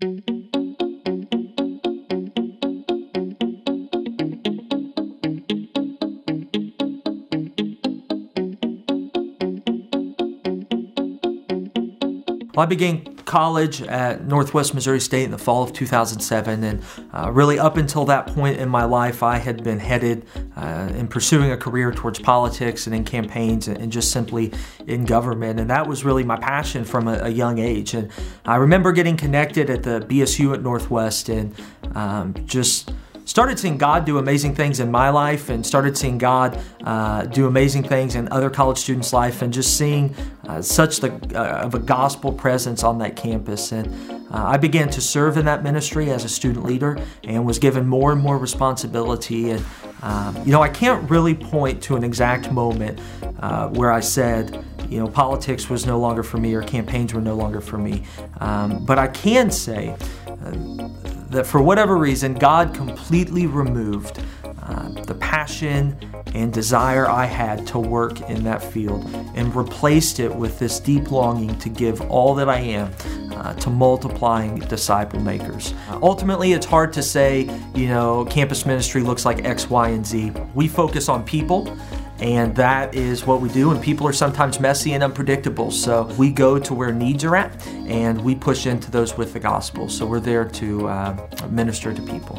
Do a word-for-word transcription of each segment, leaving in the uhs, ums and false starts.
Well, I began college at Northwest Missouri State in the fall of two thousand seven, and uh, really up until that point in my life, I had been headed uh, in pursuing a career towards politics and in campaigns and, and just simply in government, and that was really my passion from a, a young age. And I remember getting connected at the B S U at Northwest and um, just started seeing God do amazing things in my life and started seeing God uh, do amazing things in other college students' life and just seeing uh, such the, uh, of a gospel presence on that campus. And uh, I began to serve in that ministry as a student leader and was given more and more responsibility. And um, you know, I can't really point to an exact moment uh, where I said, you know, politics was no longer for me or campaigns were no longer for me. Um, but I can say uh, that for whatever reason, God completely removed uh, the passion and desire I had to work in that field and replaced it with this deep longing to give all that I am uh, to multiplying disciple makers. Uh, ultimately, it's hard to say, you know, campus ministry looks like X, Y, and Z. We focus on people. And that is what we do, and people are sometimes messy and unpredictable. So we go to where needs are at, and we push into those with the gospel. So we're there to uh, minister to people.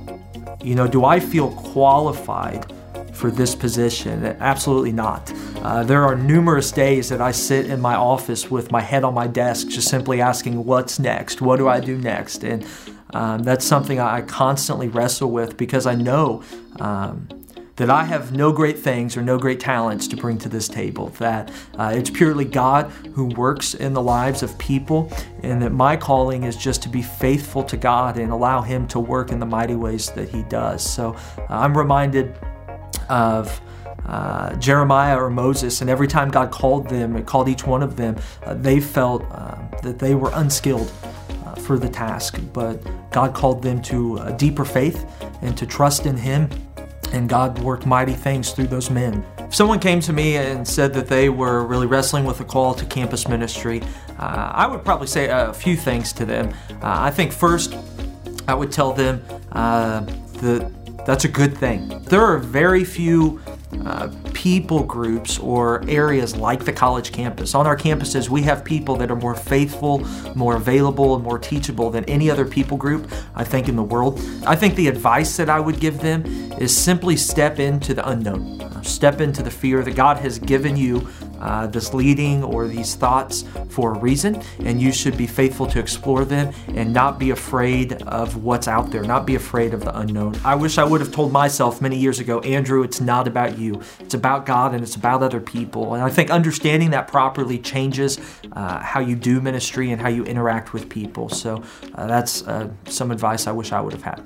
You know, do I feel qualified for this position? Absolutely not. Uh, there are numerous days that I sit in my office with my head on my desk, just simply asking, what's next? What do I do next? And um, that's something I constantly wrestle with because I know um, that I have no great things or no great talents to bring to this table, that uh, it's purely God who works in the lives of people, and that my calling is just to be faithful to God and allow Him to work in the mighty ways that He does. So uh, I'm reminded of uh, Jeremiah or Moses, and every time God called them, and called each one of them, uh, they felt uh, that they were unskilled uh, for the task, but God called them to a deeper faith and to trust in Him. And God worked mighty things through those men. If someone came to me and said that they were really wrestling with a call to campus ministry, uh, I would probably say a few things to them. Uh, I think first, I would tell them uh, that that's a good thing. There are very few uh, people groups or areas like the college campus. On our campuses, we have people that are more faithful, more available, and more teachable than any other people group, I think, in the world. I think the advice that I would give them is simply step into the unknown. Step into the fear that God has given you uh, this leading or these thoughts for a reason, and you should be faithful to explore them and not be afraid of what's out there, not be afraid of the unknown. I wish I would have told myself many years ago, Andrew, it's not about you. It's about God and it's about other people. And I think understanding that properly changes uh, how you do ministry and how you interact with people. So uh, that's uh, some advice I wish I would have had.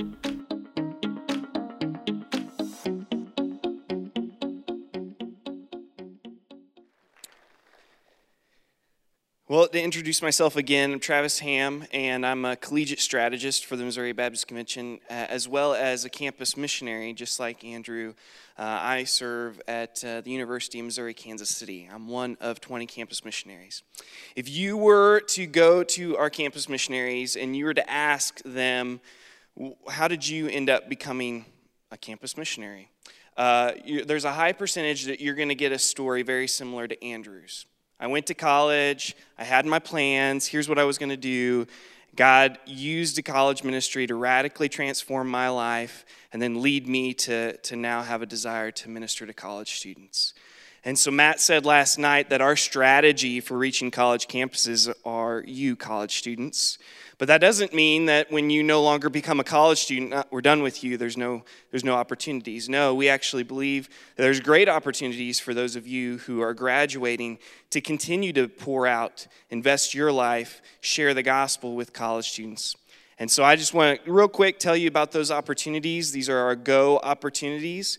Well, to introduce myself again, I'm Travis Ham, and I'm a collegiate strategist for the Missouri Baptist Convention, uh, as well as a campus missionary, just like Andrew. Uh, I serve at uh, the University of Missouri-Kansas City. I'm one of twenty campus missionaries. If you were to go to our campus missionaries and you were to ask them, how did you end up becoming a campus missionary? Uh, you, there's a high percentage that you're going to get a story very similar to Andrew's. I went to college, I had my plans, here's what I was going to do. God used the college ministry to radically transform my life and then lead me to, to now have a desire to minister to college students. And so Matt said last night that our strategy for reaching college campuses are you, college students. But that doesn't mean that when you no longer become a college student, we're done with you, there's no, there's no opportunities. No, we actually believe that there's great opportunities for those of you who are graduating to continue to pour out, invest your life, share the gospel with college students. And so I just want to real quick tell you about those opportunities. These are our Go opportunities.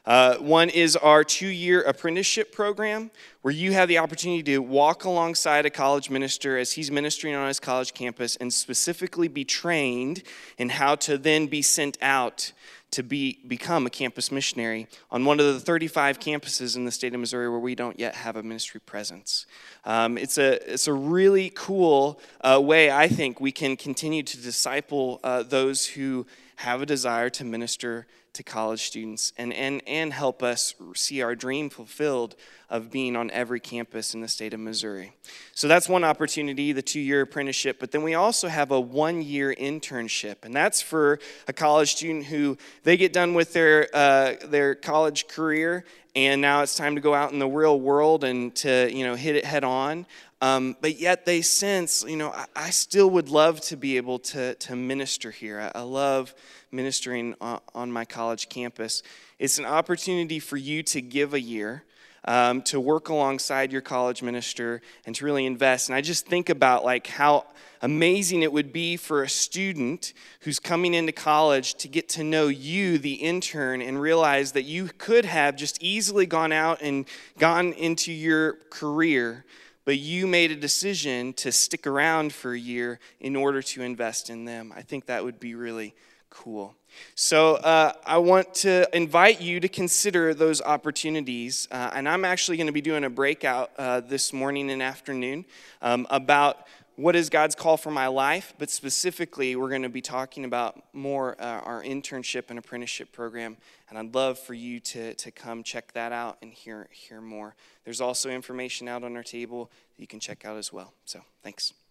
Uh, one is our two-year apprenticeship program, where you have the opportunity to walk alongside a college minister as he's ministering on his college campus and specifically be trained in how to then be sent out to be become a campus missionary on one of the thirty-five campuses in the state of Missouri where we don't yet have a ministry presence. Um, it's a it's a really cool uh, way, I think, we can continue to disciple uh, those who have a desire to minister to college students and, and, and help us see our dream fulfilled of being on every campus in the state of Missouri. So that's one opportunity, the two-year apprenticeship. But then we also have a one-year internship, and that's for a college student who they get done with their uh, their college career, and now it's time to go out in the real world and to, you know, hit it head on. Um, but yet they sense, you know, I, I still would love to be able to, to minister here. I, I love ministering on, on my college campus. It's an opportunity for you to give a year, um, to work alongside your college minister and to really invest. And I just think about like how amazing it would be for a student who's coming into college to get to know you, the intern, and realize that you could have just easily gone out and gone into your career, but you made a decision to stick around for a year in order to invest in them. I think that would be really cool. So uh, I want to invite you to consider those opportunities, uh, and I'm actually going to be doing a breakout uh, this morning and afternoon um, about what is God's call for my life, but specifically we're going to be talking about more uh, our internship and apprenticeship program, and I'd love for you to, to come check that out and hear, hear more. There's also information out on our table that you can check out as well. So thanks.